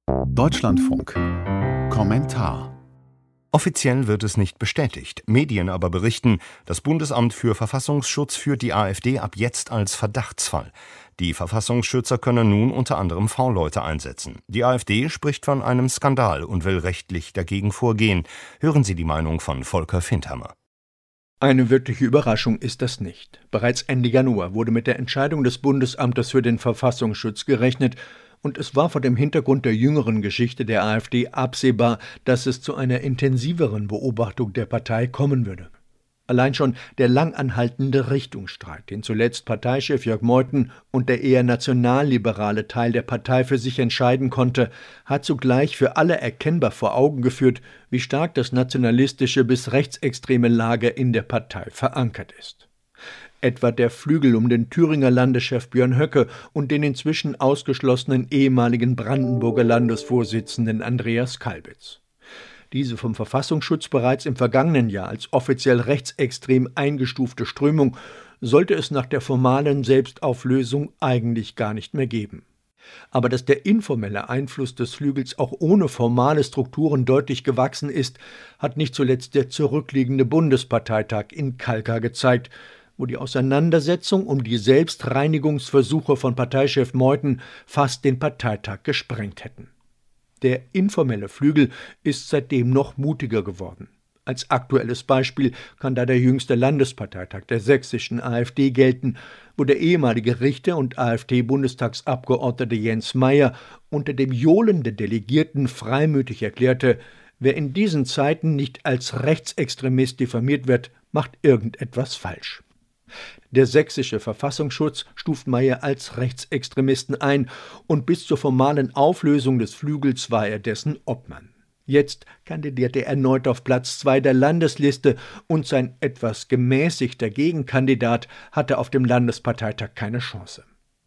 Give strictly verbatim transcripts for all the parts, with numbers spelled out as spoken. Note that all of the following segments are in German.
Deutschlandfunk. Kommentar. Offiziell wird es nicht bestätigt. Medien aber berichten, das Bundesamt für Verfassungsschutz führt die AfD ab jetzt als Verdachtsfall. Die Verfassungsschützer können nun unter anderem V-Leute einsetzen. Die AfD spricht von einem Skandal und will rechtlich dagegen vorgehen. Hören Sie die Meinung von Volker Findhammer. Eine wirkliche Überraschung ist das nicht. Bereits Ende Januar wurde mit der Entscheidung des Bundesamtes für den Verfassungsschutz gerechnet, und es war vor dem Hintergrund der jüngeren Geschichte der AfD absehbar, dass es zu einer intensiveren Beobachtung der Partei kommen würde. Allein schon der lang anhaltende Richtungsstreit, den zuletzt Parteichef Jörg Meuthen und der eher nationalliberale Teil der Partei für sich entscheiden konnte, hat zugleich für alle erkennbar vor Augen geführt, wie stark das nationalistische bis rechtsextreme Lager in der Partei verankert ist. Etwa der Flügel um den Thüringer Landeschef Björn Höcke und den inzwischen ausgeschlossenen ehemaligen Brandenburger Landesvorsitzenden Andreas Kalbitz. Diese vom Verfassungsschutz bereits im vergangenen Jahr als offiziell rechtsextrem eingestufte Strömung sollte es nach der formalen Selbstauflösung eigentlich gar nicht mehr geben. Aber dass der informelle Einfluss des Flügels auch ohne formale Strukturen deutlich gewachsen ist, hat nicht zuletzt der zurückliegende Bundesparteitag in Kalkar gezeigt, wo die Auseinandersetzung um die Selbstreinigungsversuche von Parteichef Meuthen fast den Parteitag gesprengt hätten. Der informelle Flügel ist seitdem noch mutiger geworden. Als aktuelles Beispiel kann da der jüngste Landesparteitag der sächsischen AfD gelten, wo der ehemalige Richter und AfD-Bundestagsabgeordnete Jens Meyer unter dem Johlen der Delegierten freimütig erklärte, wer in diesen Zeiten nicht als Rechtsextremist diffamiert wird, macht irgendetwas falsch. Der sächsische Verfassungsschutz stuft Meyer als Rechtsextremisten ein und bis zur formalen Auflösung des Flügels war er dessen Obmann. Jetzt kandidiert er erneut auf Platz zwei der Landesliste und sein etwas gemäßigter Gegenkandidat hatte auf dem Landesparteitag keine Chance.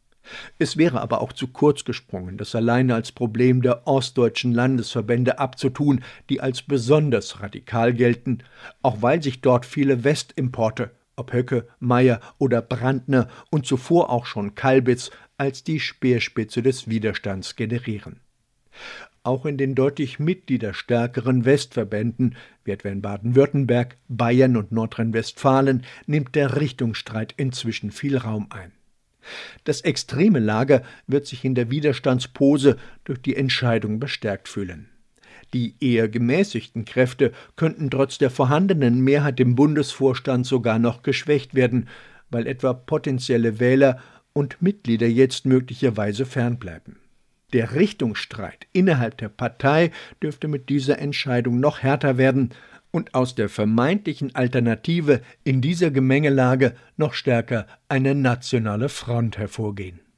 Es wäre aber auch zu kurz gesprungen, das alleine als Problem der ostdeutschen Landesverbände abzutun, die als besonders radikal gelten, auch weil sich dort viele Westimporte, ob Höcke, Meyer oder Brandner und zuvor auch schon Kalbitz, als die Speerspitze des Widerstands generieren. Auch in den deutlich mitgliederstärkeren Westverbänden, wie etwa in Baden-Württemberg, Bayern und Nordrhein-Westfalen, nimmt der Richtungsstreit inzwischen viel Raum ein. Das extreme Lager wird sich in der Widerstandspose durch die Entscheidung bestärkt fühlen. Die eher gemäßigten Kräfte könnten trotz der vorhandenen Mehrheit im Bundesvorstand sogar noch geschwächt werden, weil etwa potenzielle Wähler und Mitglieder jetzt möglicherweise fernbleiben. Der Richtungsstreit innerhalb der Partei dürfte mit dieser Entscheidung noch härter werden und aus der vermeintlichen Alternative in dieser Gemengelage noch stärker eine nationale Front hervorgehen.